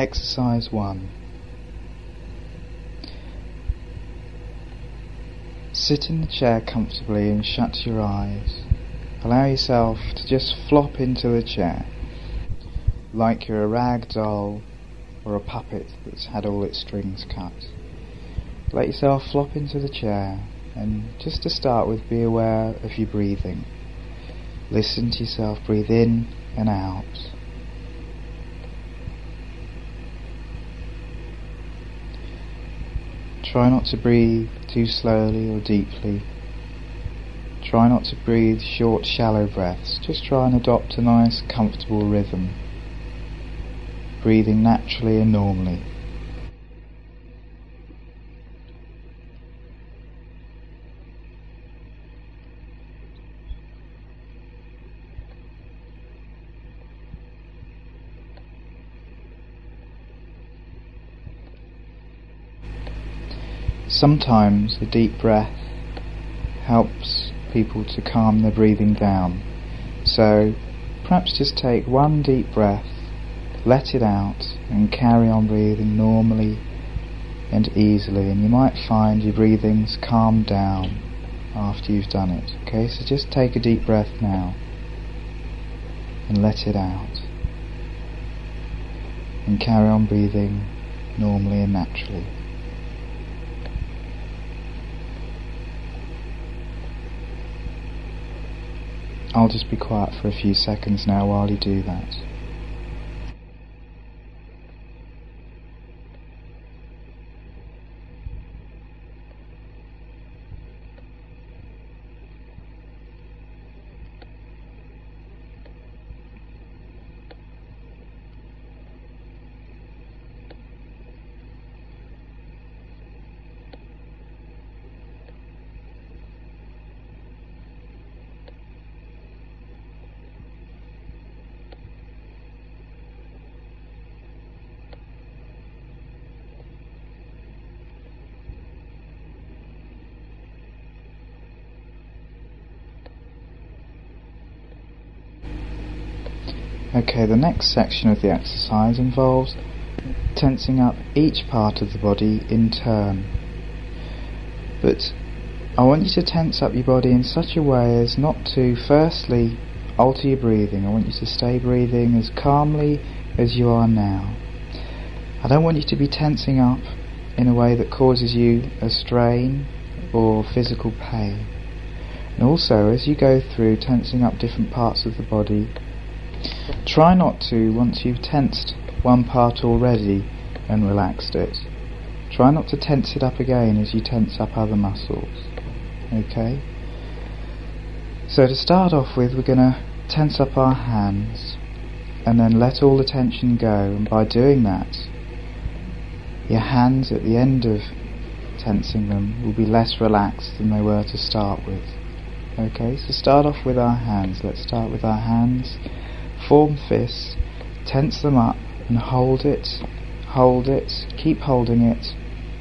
Exercise 1. Sit in the chair comfortably and shut your eyes. Allow yourself to just flop into the chair, like you're a rag doll or a puppet that's had all its strings cut. Let yourself flop into the chair, and just to start with, be aware of your breathing. Listen to yourself breathe in and out. Try not to breathe too slowly or deeply. Try not to breathe short, shallow breaths. Just try and adopt a nice, comfortable rhythm, breathing naturally and normally. Sometimes a deep breath helps people to calm their breathing down. So perhaps just take one deep breath, let it out, and carry on breathing normally and easily, and you might find your breathing's calmed down after you've done it. Okay, so just take a deep breath now and let it out, and carry on breathing normally and naturally. I'll just be quiet for a few seconds now while you do that. Okay, the next section of the exercise involves tensing up each part of the body in turn. But I want you to tense up your body in such a way as not to firstly alter your breathing. I want you to stay breathing as calmly as you are now. I don't want you to be tensing up in a way that causes you a strain or physical pain. And also, as you go through tensing up different parts of the body, try not to, once you've tensed one part already and relaxed it, try not to tense it up again as you tense up other muscles. Okay? So to start off with, we're going to tense up our hands and then let all the tension go, and by doing that, your hands at the end of tensing them will be less relaxed than they were to start with. Okay, so start off with our hands. Let's start with our hands. Form fists, tense them up and hold it, keep holding it,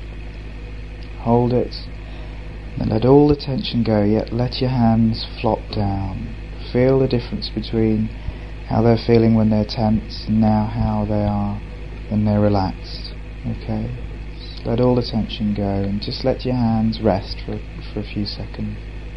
hold it, and let all the tension go, yet let your hands flop down. Feel the difference between how they're feeling when they're tense and now how they are when they're relaxed. Okay, just let all the tension go and just let your hands rest for a few seconds.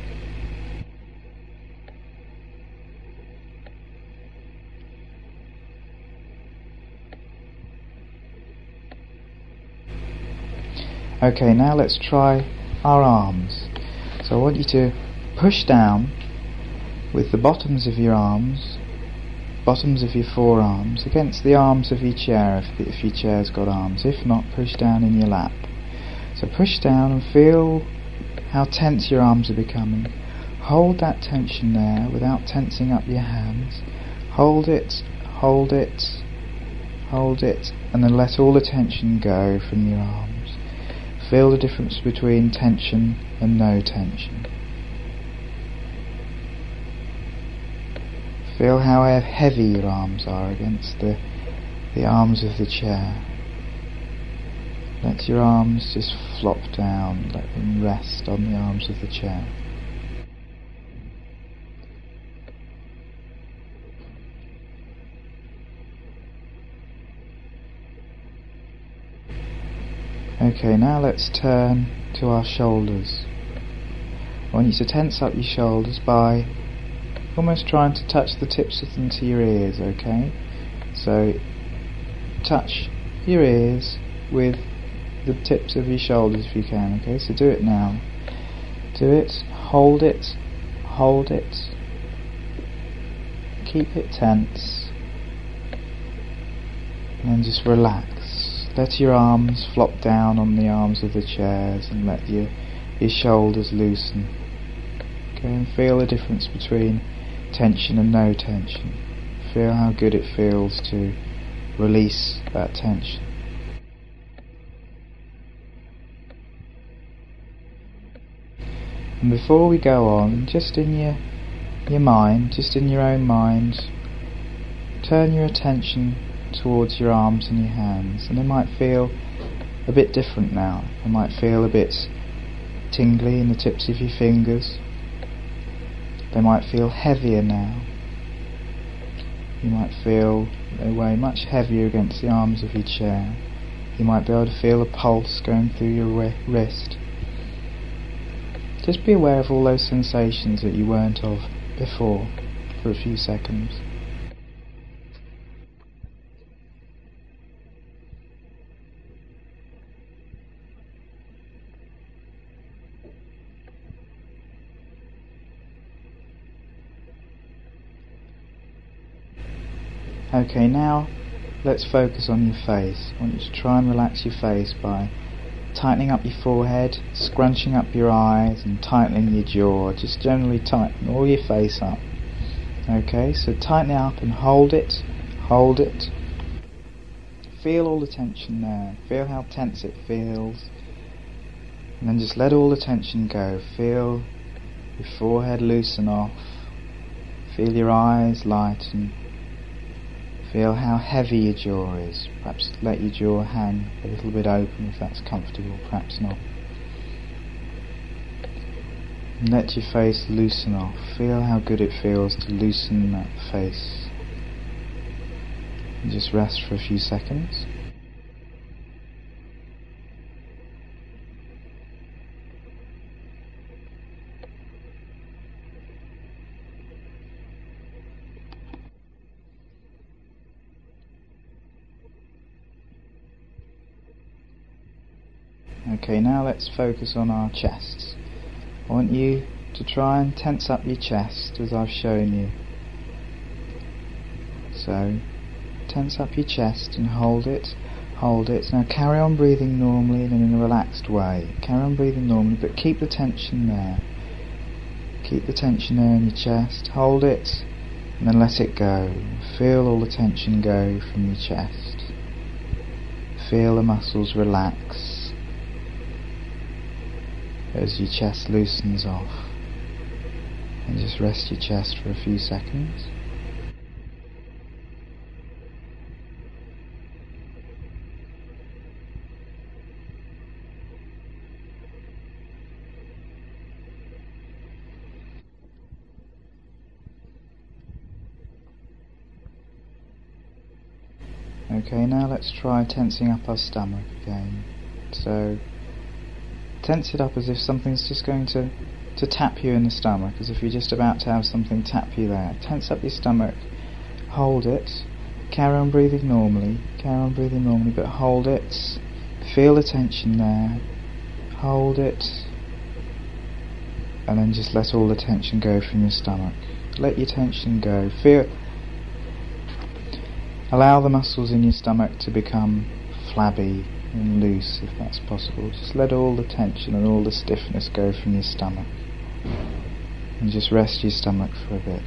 Okay, now let's try our arms. So I want you to push down with the bottoms of your arms, bottoms of your forearms, against the arms of your chair if your chair's got arms. If not, push down in your lap. So push down and feel how tense your arms are becoming. Hold that tension there without tensing up your hands. Hold it, hold it, hold it, and then let all the tension go from your arms. Feel the difference between tension and no tension. Feel how heavy your arms are against the arms of the chair. Let your arms just flop down, let them rest on the arms of the chair. Okay, now let's turn to our shoulders. I want you to tense up your shoulders by almost trying to touch the tips of them to your ears, okay? So touch your ears with the tips of your shoulders if you can, okay? So do it now. Do it, hold it, hold it. Keep it tense. And then just relax. Let your arms flop down on the arms of the chairs and let your shoulders loosen. Okay, and feel the difference between tension and no tension. Feel how good it feels to release that tension. And before we go on, just in your mind, just in your own mind, turn your attention towards your arms and your hands, and they might feel a bit different now. They might feel a bit tingly in the tips of your fingers. They might feel heavier now. You might feel they weigh much heavier against the arms of your chair. You might be able to feel a pulse going through your wrist. Just be aware of all those sensations that you weren't of before for a few seconds. Okay, now let's focus on your face. I want you to try and relax your face by tightening up your forehead, scrunching up your eyes and tightening your jaw. Just generally tighten all your face up. Okay, so tighten it up and hold it, hold it. Feel all the tension there. Feel how tense it feels. And then just let all the tension go. Feel your forehead loosen off. Feel your eyes lighten. Feel how heavy your jaw is. Perhaps let your jaw hang a little bit open if that's comfortable, perhaps not. And let your face loosen off. Feel how good it feels to loosen that face. And just rest for a few seconds. Okay, now let's focus on our chests. I want you to try and tense up your chest as I've shown you. So, tense up your chest and hold it, hold it. Now carry on breathing normally and in a relaxed way. Carry on breathing normally, but keep the tension there. Keep the tension there in your chest, hold it, and then let it go. Feel all the tension go from your chest. Feel the muscles relax as your chest loosens off, and just rest your chest for a few seconds. Okay, now let's try tensing up our stomach again. So tense it up as if something's just going to tap you in the stomach, as if you're just about to have something tap you there. Tense up your stomach, hold it, carry on breathing normally, but hold it, feel the tension there, hold it, and then just let all the tension go from your stomach. Let your tension go. Allow the muscles in your stomach to become flabby and loose if that's possible. Just let all the tension and all the stiffness go from your stomach, and just rest your stomach for a bit.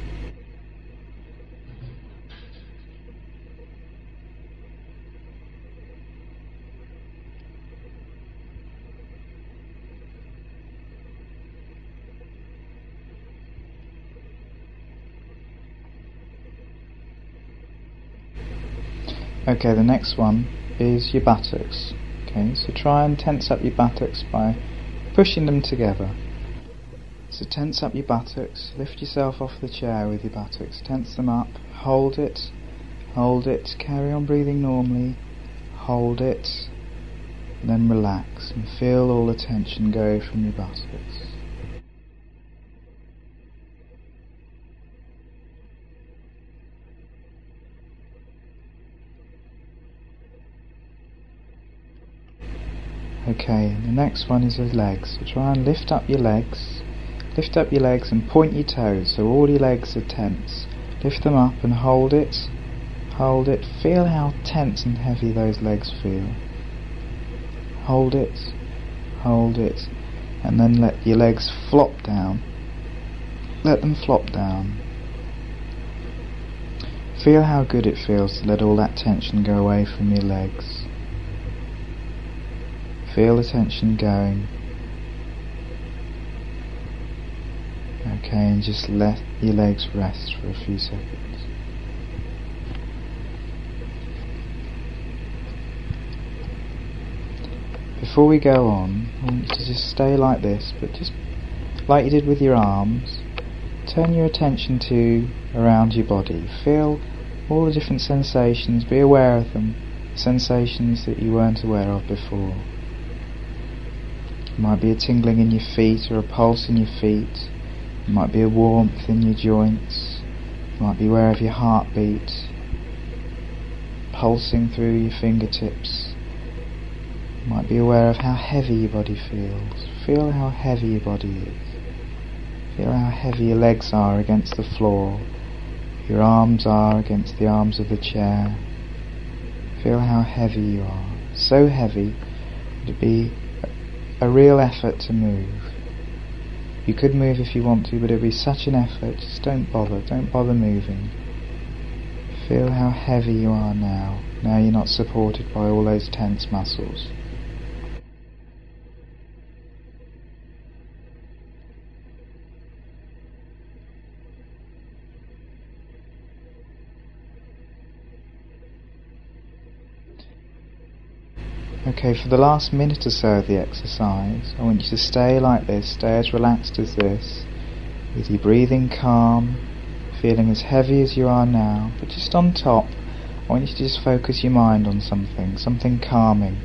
Okay, the next one is your buttocks. Okay, so try and tense up your buttocks by pushing them together. So tense up your buttocks, lift yourself off the chair with your buttocks, tense them up, hold it, carry on breathing normally, hold it, and then relax and feel all the tension go from your buttocks. Okay, and the next one is the legs. So try and lift up your legs. Lift up your legs and point your toes so all your legs are tense. Lift them up and hold it. Hold it. Feel how tense and heavy those legs feel. Hold it. Hold it. And then let your legs flop down. Let them flop down. Feel how good it feels to let all that tension go away from your legs. Feel the tension going. Okay, and just let your legs rest for a few seconds. Before we go on, I want you to just stay like this, but just like you did with your arms, turn your attention to around your body. Feel all the different sensations, be aware of them, sensations that you weren't aware of before. It might be a tingling in your feet or a pulse in your feet. It might be a warmth in your joints. You might be aware of your heartbeat pulsing through your fingertips. You might be aware of how heavy your body feels. Feel how heavy your body is. Feel how heavy your legs are against the floor. Your arms are against the arms of the chair. Feel how heavy you are. So heavy that it'd be a real effort to move. You could move if you want to, but it would be such an effort. Just don't bother moving. Feel how heavy you are now. Now you're not supported by all those tense muscles. Okay, for the last minute or so of the exercise, I want you to stay like this, stay as relaxed as this, with your breathing calm, feeling as heavy as you are now, but just on top, I want you to just focus your mind on something calming.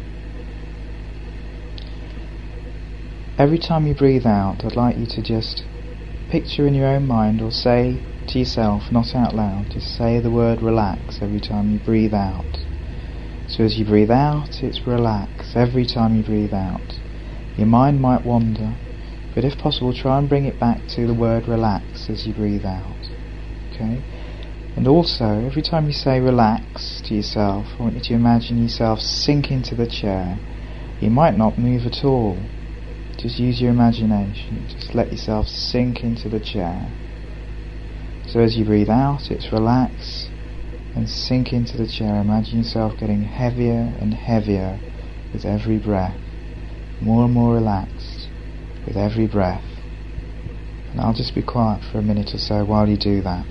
Every time you breathe out, I'd like you to just picture in your own mind, or say to yourself, not out loud, just say the word relax every time you breathe out. So as you breathe out, it's relax every time you breathe out. Your mind might wander, but if possible, try and bring it back to the word relax as you breathe out. Okay? And also, every time you say relax to yourself, I want you to imagine yourself sink into the chair. You might not move at all. Just use your imagination. Just let yourself sink into the chair. So as you breathe out, it's relax. And sink into the chair. Imagine yourself getting heavier and heavier with every breath, more and more relaxed with every breath. And I'll just be quiet for a minute or so while you do that.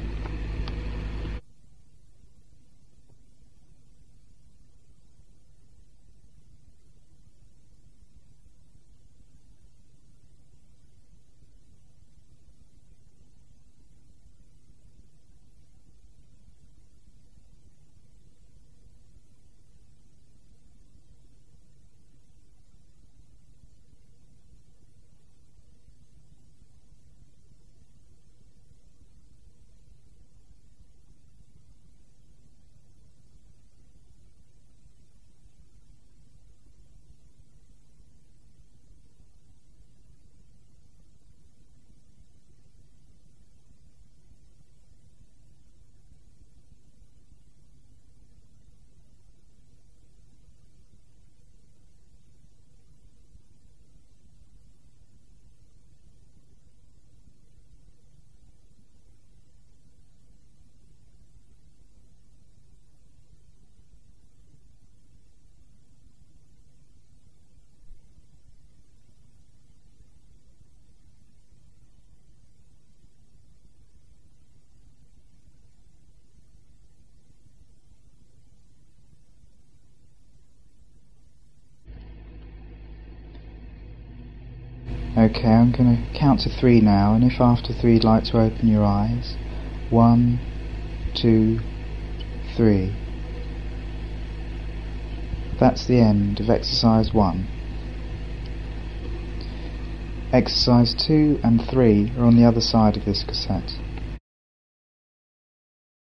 Okay, I'm going to count to 3 now, and if after 3 you'd like to open your eyes, 1, 2, 3. That's the end of exercise 1. Exercise 2 and 3 are on the other side of this cassette.